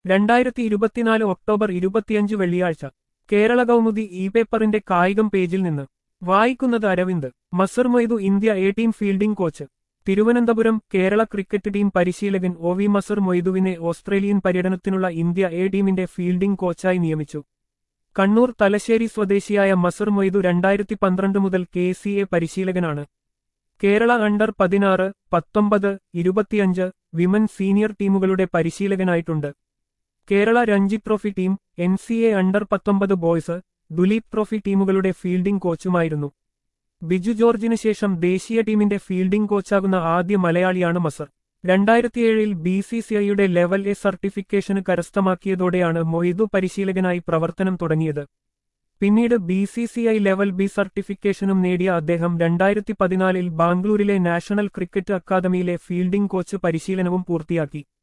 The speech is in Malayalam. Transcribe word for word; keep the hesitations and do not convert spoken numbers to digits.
രണ്ടായിരത്തി ഇരുപത്തിനാല് ഒക്ടോബർ ഇരുപത്തിയഞ്ച് വെള്ളിയാഴ്ച കേരള കൗമുദി ഇ പേപ്പറിന്റെ കായികം പേജിൽ നിന്ന് വായിക്കുന്നത് Aravind. Mazar Moidu India A team fielding coach. Thiruvananthapuram. Kerala cricket team പരിശീലകൻ ഒ വി മസർ മൊയ്തുവിനെ ഓസ്ട്രേലിയൻ പര്യടനത്തിനുള്ള ഇന്ത്യ എ ടീമിന്റെ ഫീൽഡിംഗ് കോച്ചായി നിയമിച്ചു. കണ്ണൂർ തലശ്ശേരി സ്വദേശിയായ മസർ മൊയ്തു രണ്ടായിരത്തി പന്ത്രണ്ട് മുതൽ കെ സി എ പരിശീലകനാണ്. കേരള അണ്ടർ പതിനാറ്, പത്തൊമ്പത്, ഇരുപത്തിയഞ്ച് വിമൻ സീനിയർ ടീമുകളുടെ പരിശീലകനായിട്ടുണ്ട്. Kerala Ranji trophy team, N C A under പത്തൊമ്പത് ബോയ്സ്, ദുലീപ് ട്രോഫി ടീമുകളുടെ ഫീൽഡിംഗ് കോച്ചുമായിരുന്നു. ബിജു ജോർജിന് ശേഷം ദേശീയ ടീമിന്റെ ഫീൽഡിംഗ് കോച്ചാകുന്ന ആദ്യ മലയാളിയാണ് മസർ. രണ്ടായിരത്തിയേഴിൽ ബി സി സി ഐയുടെ ലെവൽ എ സർട്ടിഫിക്കേഷന് കരസ്ഥമാക്കിയതോടെയാണ് മൊയ്തു പരിശീലകനായി പ്രവർത്തനം തുടങ്ങിയത്. പിന്നീട് B C C I level B സർട്ടിഫിക്കേഷനും നേടിയ അദ്ദേഹം രണ്ടായിരത്തി പതിനാലിൽ ബാംഗ്ലൂരിലെ നാഷണൽ ക്രിക്കറ്റ് അക്കാദമിയിലെ ഫീൽഡിംഗ് കോച്ച് പരിശീലനവും പൂർത്തിയാക്കി.